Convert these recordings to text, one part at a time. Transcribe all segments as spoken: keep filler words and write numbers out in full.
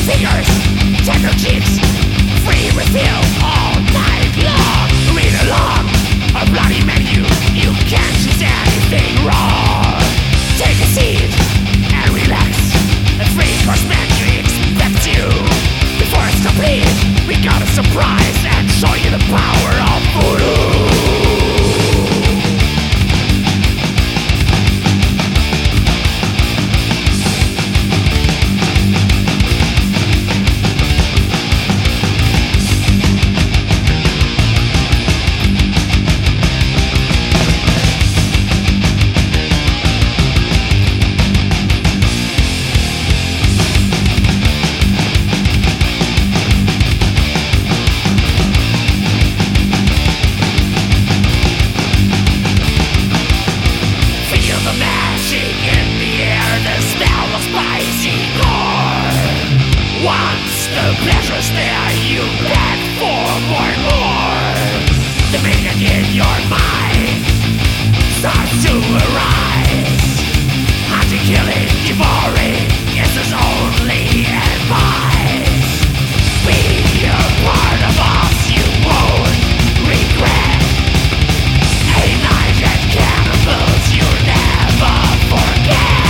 fingers, tender cheeks, free refill all night long. Read along a bloody menu, you can't choose anything wrong. Take a seat and relax, a free course menu expects you. Before it's complete, we got a surprise and show you the power of voodoo. Once the pleasure's there, you beg for more and more. The maniac in your mind starts to arise. Hunting, killing, devouring is his only advice. Be a part of us, you won't regret. A night at cannibals you'll never forget.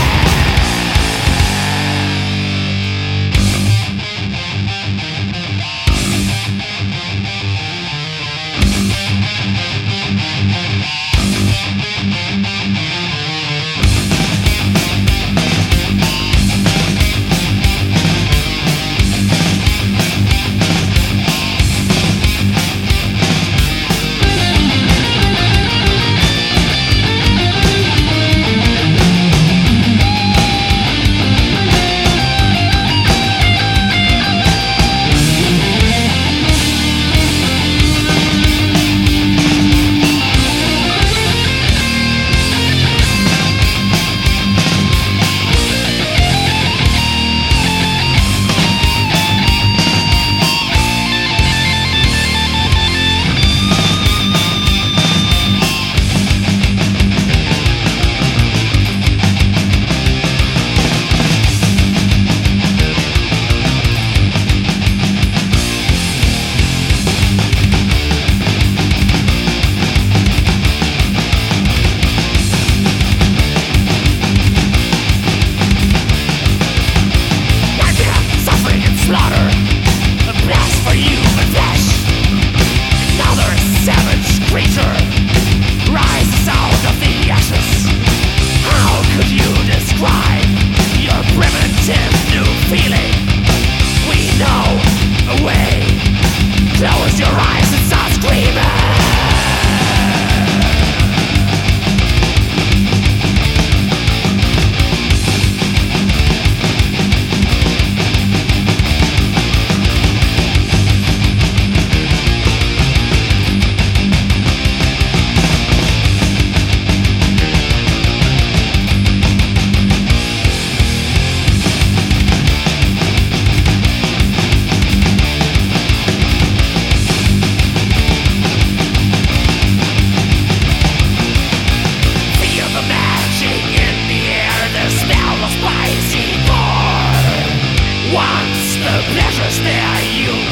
Close your eyes and start screaming. Once the pleasure's there, you